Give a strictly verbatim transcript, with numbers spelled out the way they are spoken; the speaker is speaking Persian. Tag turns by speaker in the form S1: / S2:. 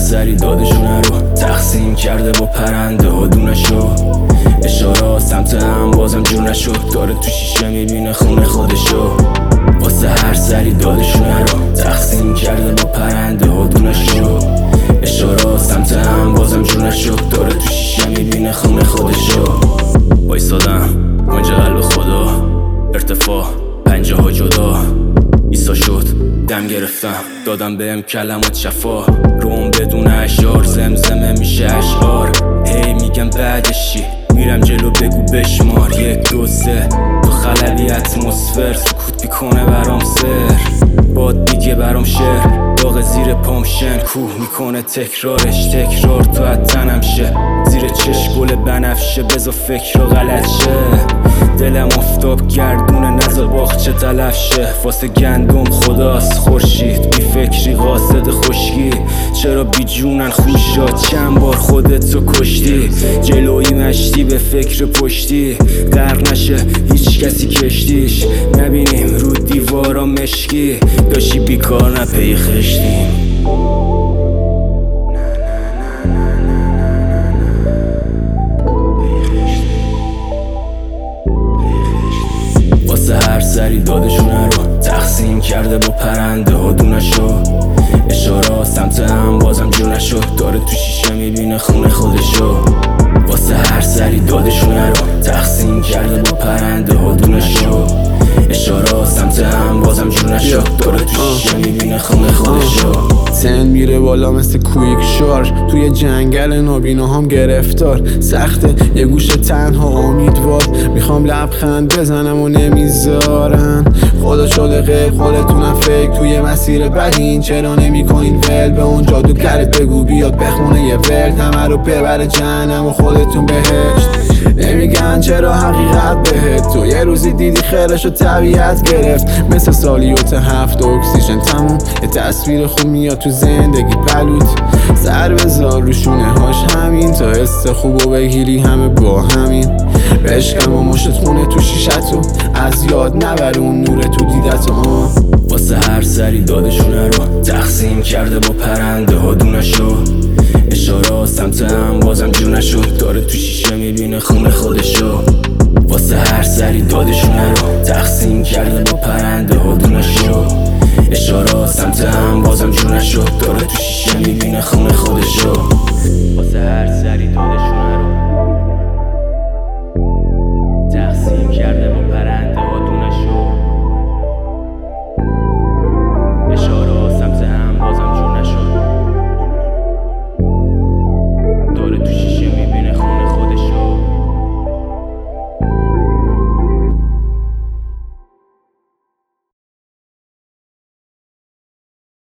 S1: سری دادشونه رو تقسیم کرده با پرنده ها دونشو. اشاره سمت هم بازم جور نشد، داره تو شیشه میبینه خونه خودشو. واسه هر سری دادشونه رو تقسیم کرده با پرنده ها دونشو. اشاره سمت هم بازم جور نشد، داره تو شیشه میبینه خونه خودشو. وایسادم اونجا قلب خدا، ارتفاع پنجه ها جدا. ایسا شد دم گرفتم دادم بهم کلمات شفا، روم بدون اشعار زمزمه میشه اشعار. هی میگم بعدش چی، میرم جلو بگو بشمار. یک دو سه تو خللی اتمسفر، سکوت میکنه برام سر، باد میگه برام شعر. داغ زیر پام شن کوه میکنه تکرارش، تکرار تو حتنم شه. زیر چشم گل بنفشه بزا فکر رو غلط شه. دلم افتاب گردونه نزا باغچه تلف شه. واسه گندم خداست خورشید، بی فکری قاصد خشکی. چرا بی جونن خوشا چند بار خودتو کشتی. جلوی مشتی به فکر پشتی، غرق نشه هیچ کسی کشتیش. نبینیم رو دیوارا مشکی، داشتی بیکار نه پی خشتیم. واسه هر سری دادشونه رو تقسیم کرده با پرنده ها دونشو. اشاره سمت هم بازم جور نشد، داره تو شیشه میبینه خونه خودشو. واسه هر سری دادشونه رو تقسیم کرده با پرنده ها دونشو. اشاره سمت هم بازم جور نشد، داره تو شیشه میبینه خونه خودشو.
S2: سن میره بالا مثل کویک شارژ، توی جنگل نابیناهام گرفتار. سخته یه گوشه تنها امیدوار، میخوام لبخند بزنم و نمیذارن. خدا شده غیب خودتونم فکر، توی مسیر بدین چرا نمی کنین ول. به اون جادوگرت بگو بیاد بخونه یه ورد، همه رو ببره جهنم و خودتون بهشت. نمیگن چرا حقیقت بهت، تو یه روزی دیدی خیرش و طبیعت گرفت. مثل سالیوت هفت اکسیژن تموم، یه تصویر خوب میاد تو زندگی پلوت. سر بذار رو شونه هاش همین، تا حس خوبو بگیری همه با همین. بشکم و مشت خونه تو شیشتو، از یاد نبر اون نور تو دیدتو.
S1: واسه هر سری دادشونه رو تقسیم کرده با پرنده ها دونشو. اشاره سمت هم بازم جور نشد، داره تو شیشه میبینه خونه خودشو. واسه هر سری دادشونه رو تقسیم